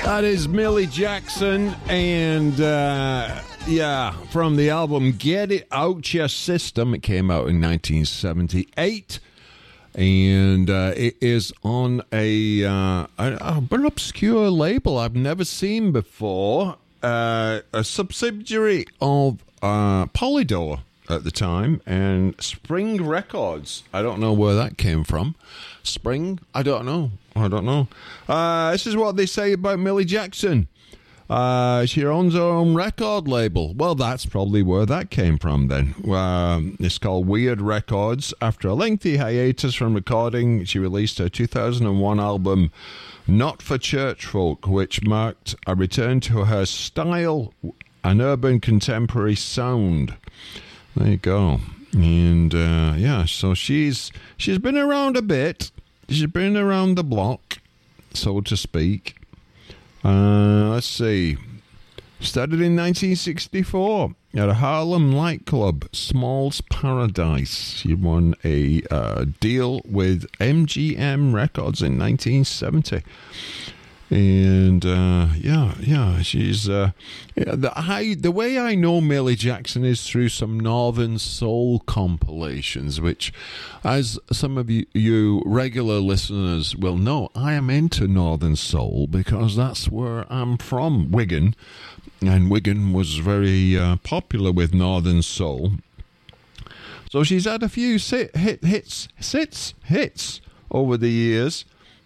That is Millie Jackson, and from the album Get It Out Your System. It came out in 1978, and it is on an obscure label I've never seen before, a subsidiary of Polydor at the time, and Spring Records. I don't know where that came from. Spring? I don't know. This is what they say about Millie Jackson. She owns her own record label. Well, that's probably where that came from then. It's called Weird Records. After a lengthy hiatus from recording, she released her 2001 album, Not for Church Folk, which marked a return to her style, an urban contemporary sound. There you go. And so she's been around a bit. She's been around the block, so to speak. Let's see. Started in 1964 at a Harlem nightclub, Small's Paradise. She won a deal with MGM Records in 1970. And she's the way I know Millie Jackson is through some Northern Soul compilations, which, as some of you regular listeners will know, I am into Northern Soul because that's where I'm from, Wigan, and Wigan was very popular with Northern Soul. So she's had a few hits over the years.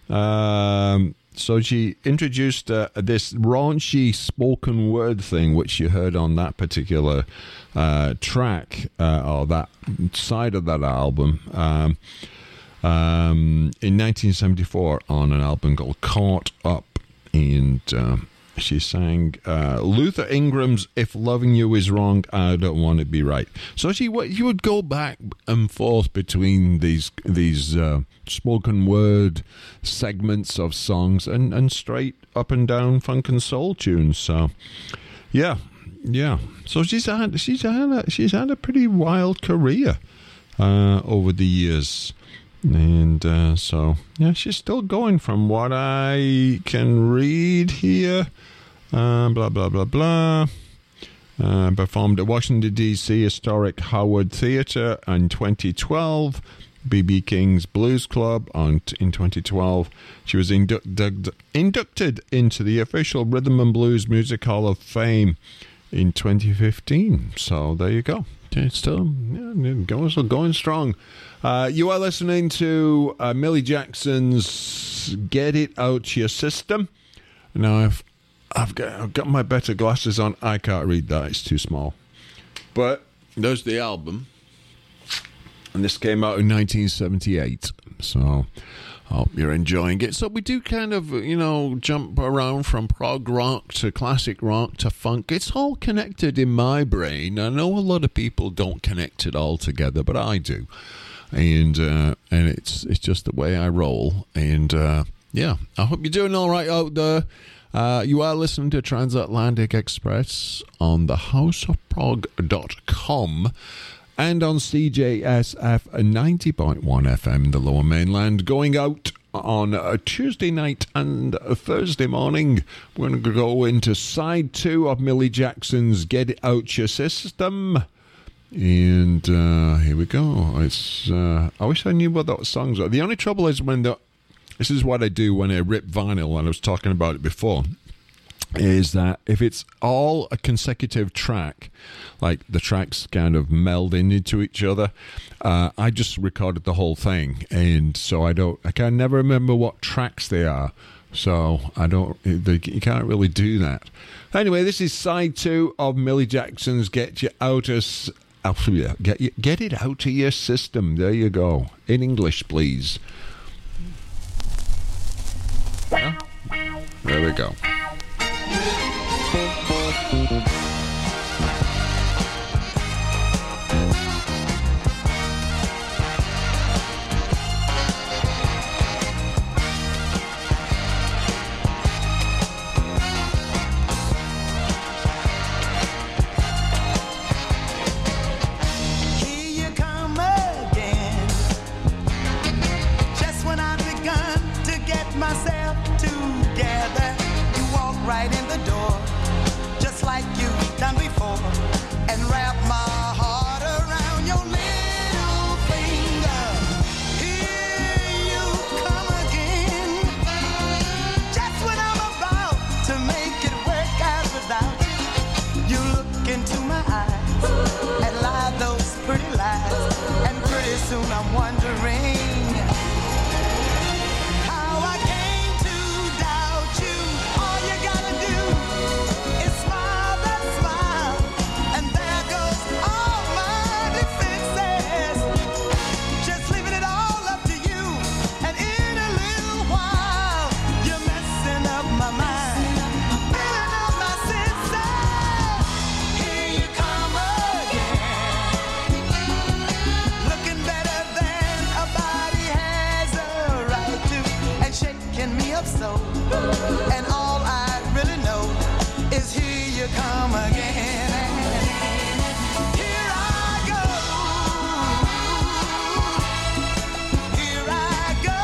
So she introduced this raunchy spoken word thing, which you heard on that particular track, or that side of that album, in 1974 on an album called Caught Up. And she sang Luther Ingram's If Loving You Is Wrong, I Don't Want to Be Right. So you would go back and forth between these spoken word segments of songs and straight up and down funk and soul tunes. So yeah. So she's had a pretty wild career over the years. And she's still going from what I can read here. Blah, blah, blah, blah. Performed at Washington, D.C. Historic Howard Theatre in 2012. B.B. King's Blues Club in 2012. She was inducted into the official Rhythm and Blues Music Hall of Fame in 2015. So there you go. It's still going strong. You are listening to Millie Jackson's Get It Out Your System. Now, I've got my better glasses on. I can't read that. It's too small. But there's the album. And this came out in 1978. So I hope you're enjoying it. So we do kind of, jump around from prog rock to classic rock to funk. It's all connected in my brain. I know a lot of people don't connect it all together, but I do. And it's just the way I roll. And I hope you're doing all right out there. You are listening to Transatlantic Express on thehouseofprog.com and on CJSF 90.1 FM, the Lower Mainland. Going out on a Tuesday night and a Thursday morning. We're going to go into side 2 of Millie Jackson's Get It Out Your System. And here we go. It's I wish I knew what those songs are. The only trouble is this is what I do when I rip vinyl, and I was talking about it before, is that if it's all a consecutive track, like the tracks kind of meld into each other, I just recorded the whole thing, and so I can never remember what tracks they are. So you can't really do that. Anyway, this is side 2 of Millie Jackson's Get It Out of Your System. There you go. In English, please. Yeah. There we go. Myself together, you soul. And all I really know is here you come again. Here I go. Here I go.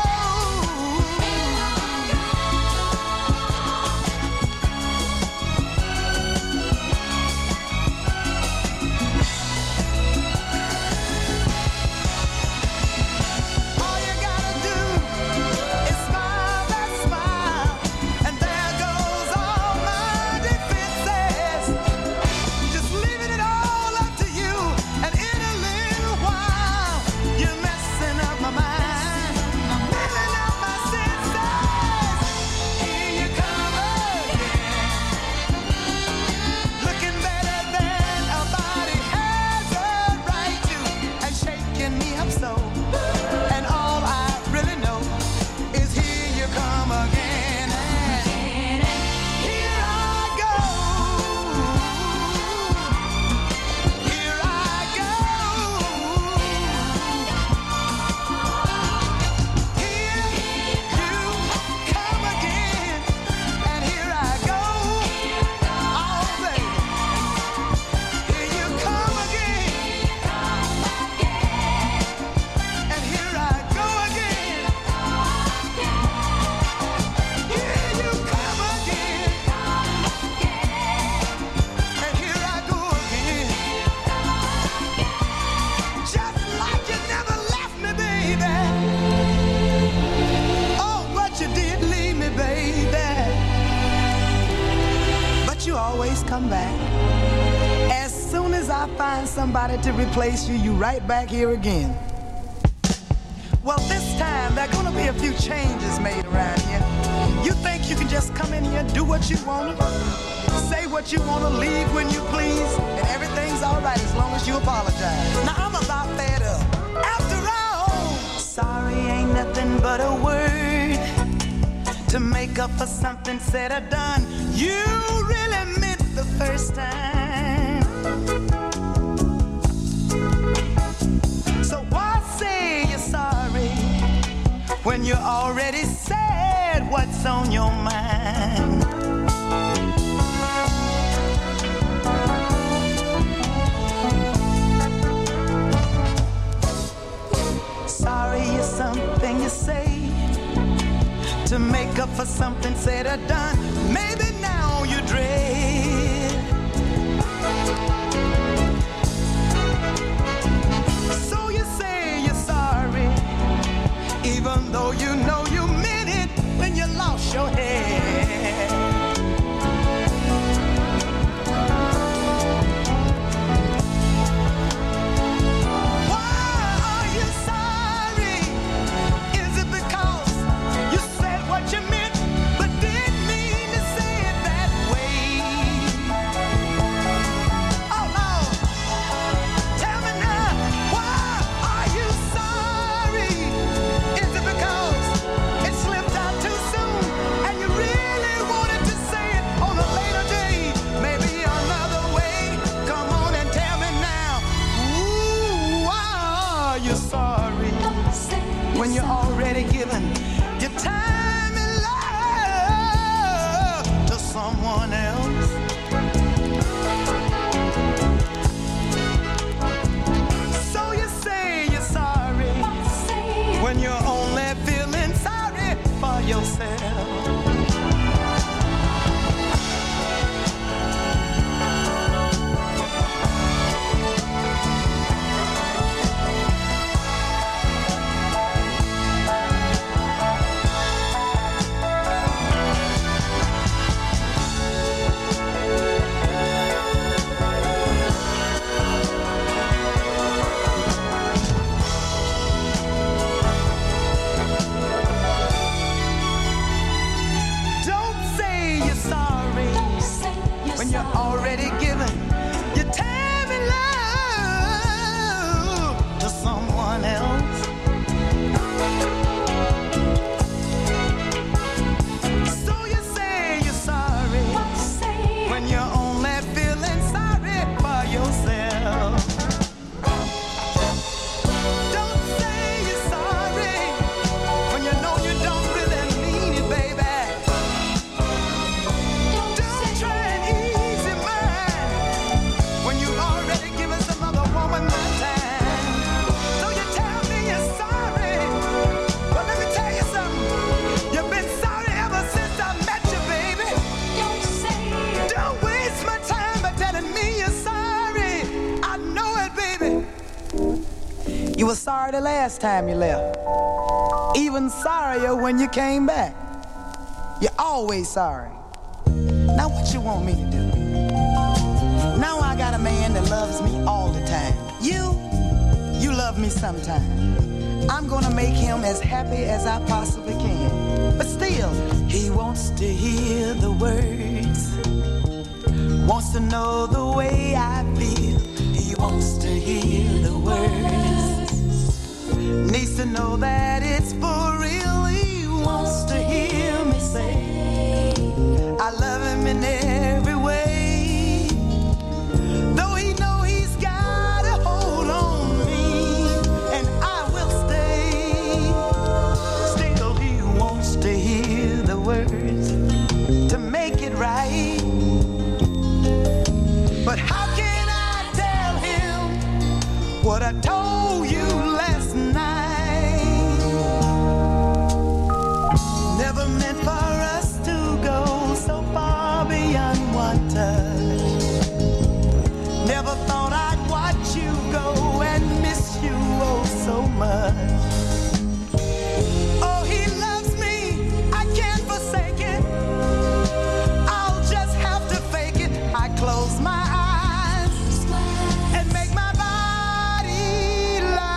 All you gotta do is smile that smile, and there goes all my defenses. Just leaving it all up to you, and in a little while, you're messing up my mind, messing up my senses. Here you come again, looking better than a body has a right to, and shaking me up so. And all I really know is here you come again. And here I go. Here I go. Here you come again. And here I go. Oh, baby. Here you come again. And here I go again. Here you come again. And here I go again. Just like you never left me, baby. Oh, but you did leave me, baby. But you always come back. As soon as I find somebody to replace you, you right back here again. Well, this time there are gonna be a few changes made around here. You think you can just come in here, do what you want, say what you want to, leave when you please, and everything's all right as long as you apologize. Now I'm about fed up. After all, sorry ain't nothing but a word to make up for something said or done you really meant the first time. So why say you're sorry when you already said what's on your mind? Sorry is something you say to make up for something said or done. Maybe now you dread. So you say you're sorry, even though you know you meant it when you lost your head. Why are you sorry? Is it because you said what you meant, but didn't mean to say it that way? Oh Lord, tell me now, why are you sorry? Is it because it slipped out too soon and you really wanted to say it on a later day? Maybe another way? Come on and tell me now. Ooh, why are you sorry when you're already given your time and love to someone else? So you say you're sorry when you're only feeling sorry for yourself. sorry the last time you left. Even sorrier when you came back. You're always sorry. Now what you want me to do? Now I got a man that loves me all the time. You love me sometime. I'm gonna make him as happy as I possibly can. But still, he wants to hear the words. Wants to know the way I feel. He wants to hear the words. Needs to know that it's for real. He wants to hear me say I love him in every way. Though he know he's got a hold on me, and I will stay. Still he wants to hear the words to make it right. But how can I tell him what I told you last night? Never meant for us to go so far beyond one touch. Never thought I'd watch you go and miss you oh so much. Oh, he loves me, I can't forsake it. I'll just have to fake it. I close my eyes and make my body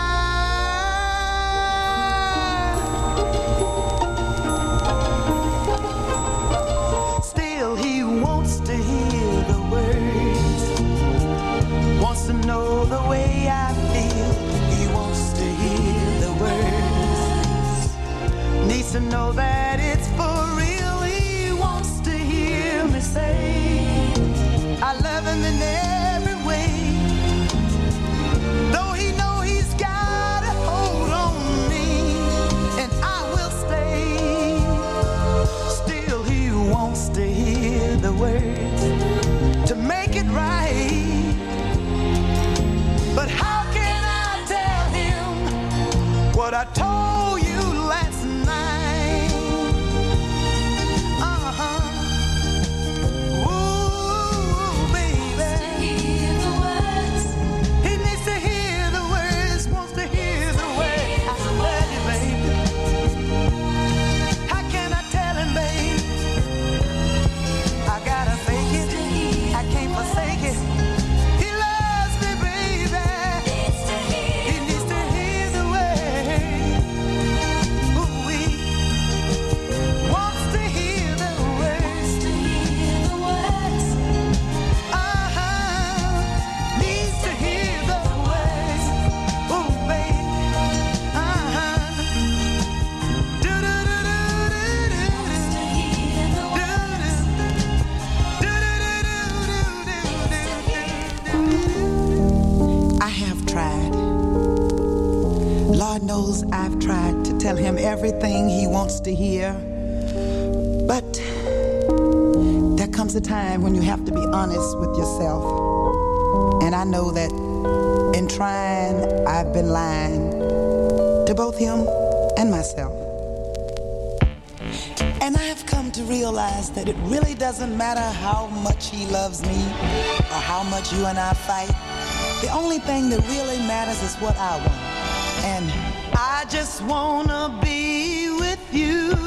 lie. Still he wants to hear the words. Wants to know the way I feel. He wants to hear the words. Needs to know that it's for real. He wants to hear me say I love him in every way. Though he know he's got a hold on me, and I will stay. Still he wants to hear the words to make it right. But how can I tell him what I told you last night? Ooh, baby. He needs to hear the words, wants to hear the words. I love you, baby. How can I tell him, baby? I gotta fake it, I can't forsake it. He loves me, baby. He needs to hear the words. Ooh-wee. Wants to hear the words. Needs to hear the words. Ooh, baby. I have tried. Lord knows I've tried to tell him everything he wants to hear. But there comes a time when you have to be honest with yourself. And I know that in trying, I've been lying to both him and myself. And I have come to realize that it really doesn't matter how much he loves me or how much you and I fight. The only thing that really matters is what I want. And I just wanna be with you.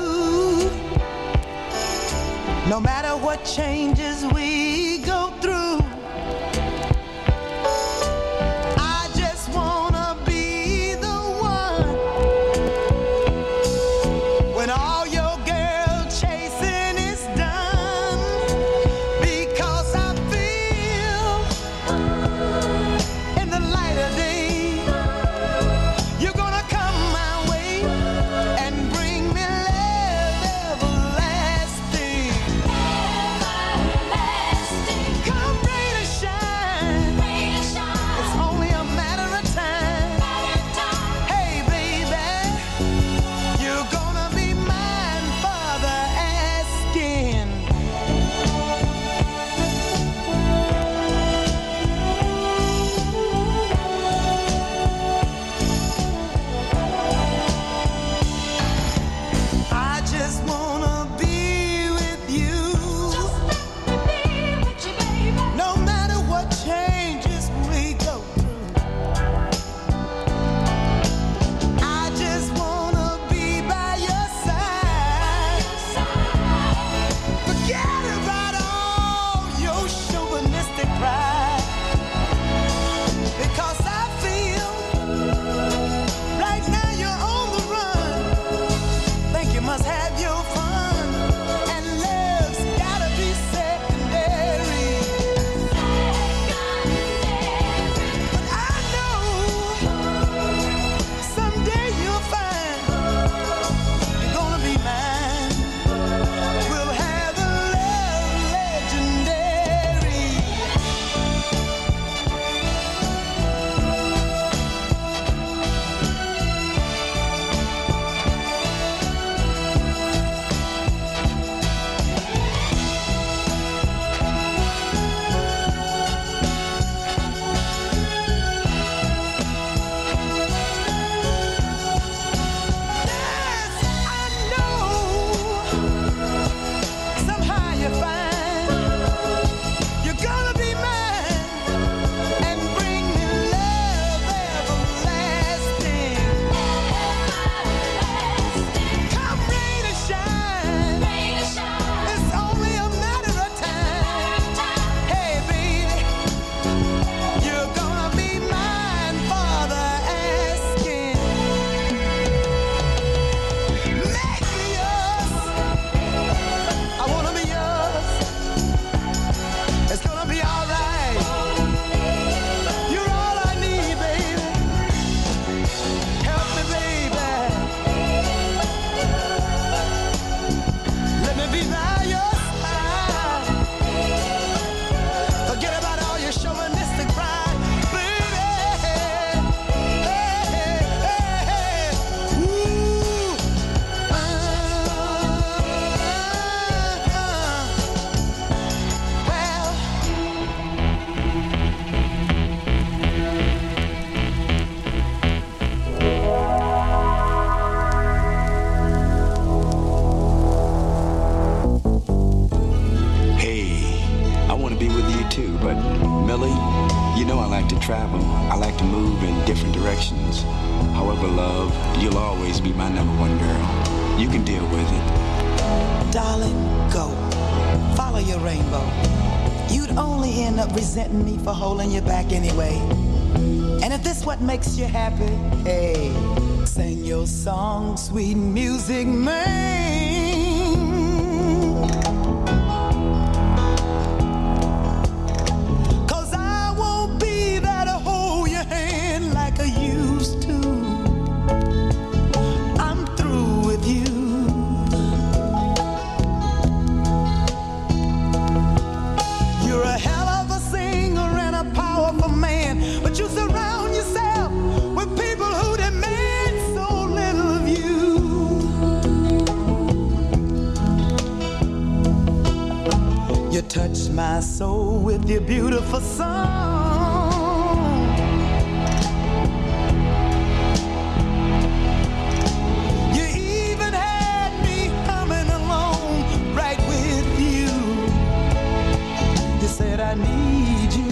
No matter what changes we go through. I just wanna be the one. When all your girl chasing is done. Because I feel in the light of day, you're gonna come my way and bring me love everlasting. travel. I like to move in different directions. However, love, you'll always be my number one girl. You can deal with it. Darling, go. Follow your rainbow. You'd only end up resenting me for holding you back anyway. And if this what makes you happy, hey, sing your song, sweet music, man. Touch my soul with your beautiful song. You even had me humming along right with you. You said I need you.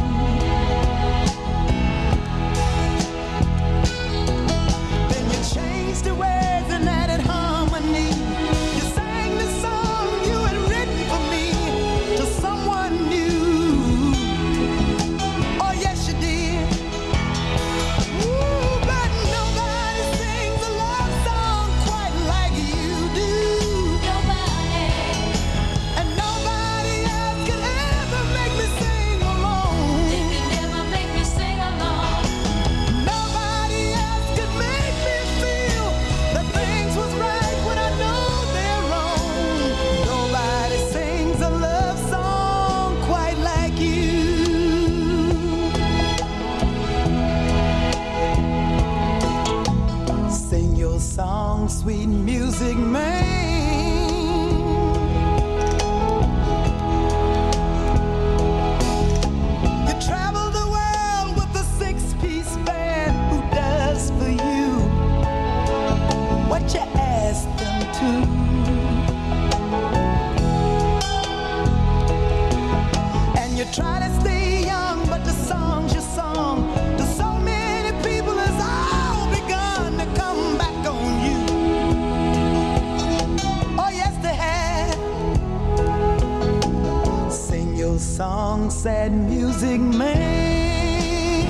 Then you changed the words and added harmony. You sang the song you had written for me. Someone new. Oh yes you did. Ooh, but nobody sings a love song quite like you do. Nobody. And nobody else could ever make me sing alone. They could never make me sing alone. Nobody else could make me feel that things was right when I know they're wrong. Nobody sings a love song quite like you. Sing your song, sweet music, man. You travel the world with a six-piece band. Who does for you what you ask them to? You try to stay young, but the songs you sung to so many people has all begun to come back on you. Oh yes, they have. Sing your song, sad music, man.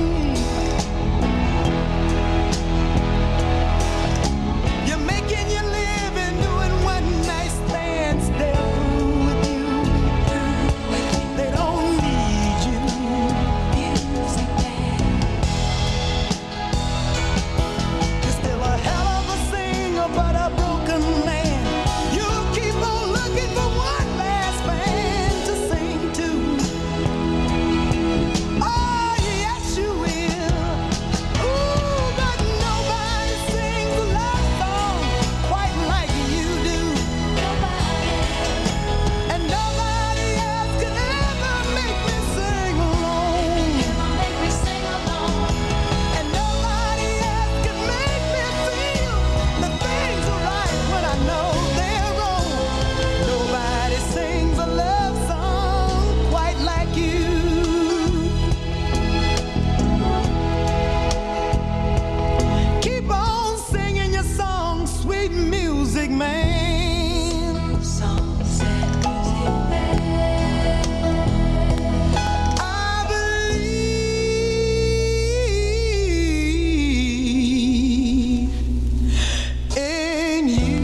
You're making your living doing one night stands. They're through with you. They don't need you. You're still a hell of a singer, but a broken man. You'll keep on looking for one last band to sing to. Oh, yes, you will. Ooh, but nobody sings a love song quite like you do. And nobody else could ever make me sing alone. And nobody else could make me feel that things are right when I know they're wrong. Nobody sings a love song quite like you. Keep on singing your song, sweet music, man. I believe in you.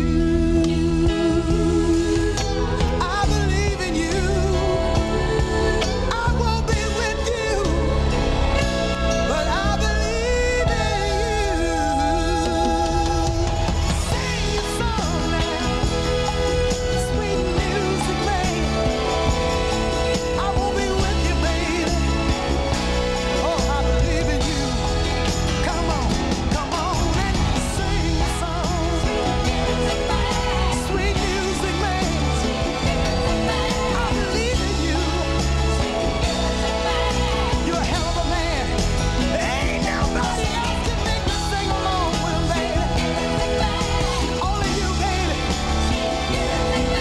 I believe in you. I won't be with you, but I believe in you. Sing your song now, sweet music, man. I won't be with you, baby. Oh, I believe in you. Come on and sing your song, sweet music, man. I believe in you. You're a hell of a man. Ain't nobody else can make me sing along with him, baby. Only you, baby,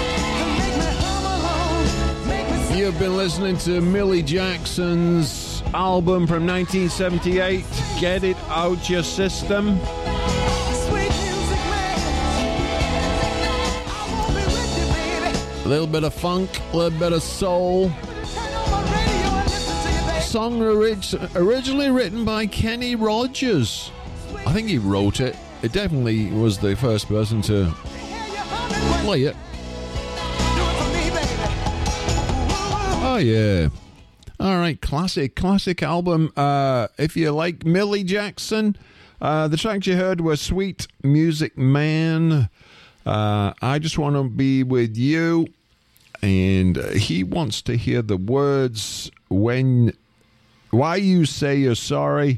can make me hum along, make me sing. You've been listening to Millie Jackson's album from 1978, Get It Out Your System. A little bit of funk, a little bit of soul. Song originally written by Kenny Rogers. I think he wrote it. It definitely was the first person to play it. Oh, yeah. All right, classic album. If you like Millie Jackson, the tracks you heard were Sweet Music Man, I Just Want to Be With You, and he wants to hear the words Why You Say You're Sorry,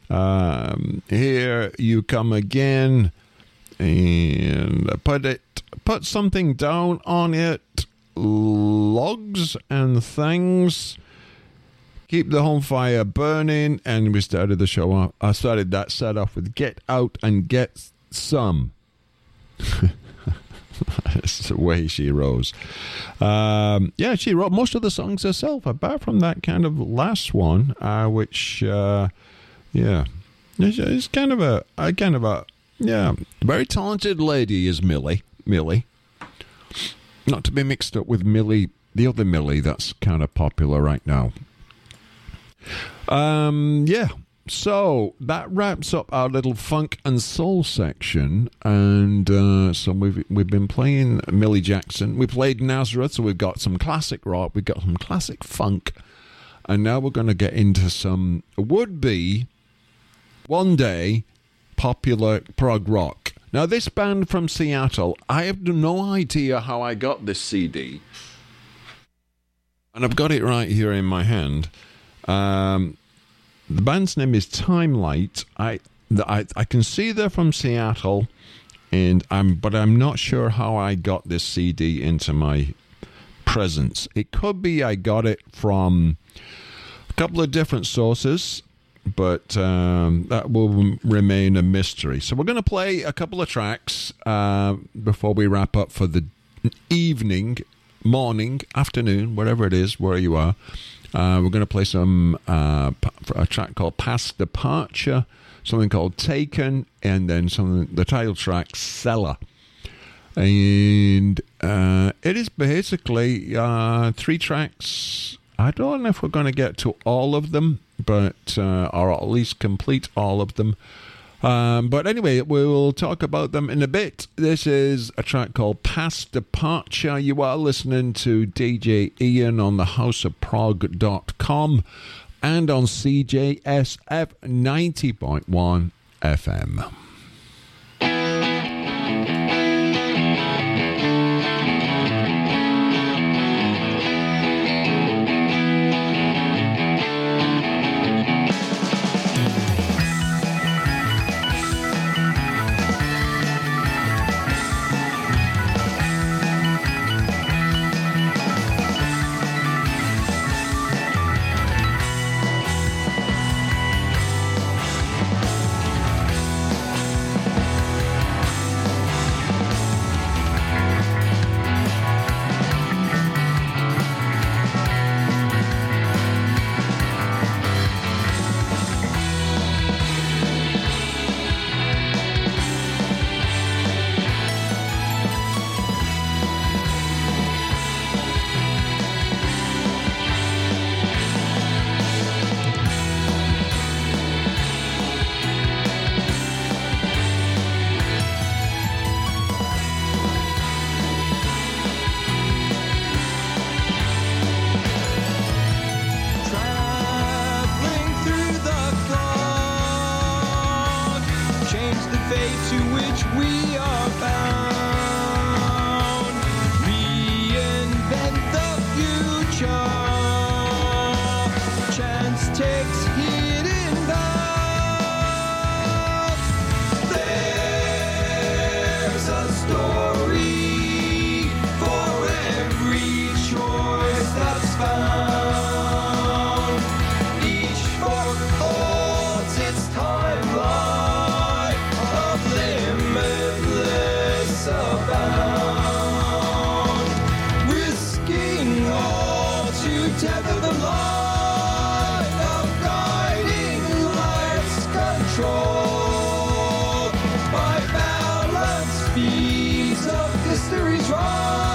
Here You Come Again, and put something down on it, logs and things, keep the home fire burning, and we started the show off. I started that set off with Get Out and Get Some. That's the way she rose. Yeah, she wrote most of the songs herself, apart from that kind of last one, which, yeah, it's kind of a very talented lady is Millie. Not to be mixed up with Millie, the other Millie that's kind of popular right now. Yeah. So that wraps up our little funk and soul section, and so we've been playing Millie Jackson. We played Nazareth, so we've got some classic rock, we've got some classic funk, and now we're going to get into some would-be one day popular prog rock. Now this band from Seattle, I have no idea how I got this CD, and I've got it right here in my hand. The band's name is Timelight. I can see they're from Seattle, but I'm not sure how I got this CD into my presence. It could be I got it from a couple of different sources, but that will remain a mystery. So we're going to play a couple of tracks before we wrap up for the evening, morning, afternoon, whatever it is, where you are. We're going to play a track called Past Departure, something called Taken, and then the title track, Cellar. And it is basically 3 tracks. I don't know if we're going to get to all of them, but or at least complete all of them. But anyway, we will talk about them in a bit. This is a track called Past Departure. You are listening to DJ Ian on the houseofprog.com and on CJSF 90.1 FM. Fields of history drawn.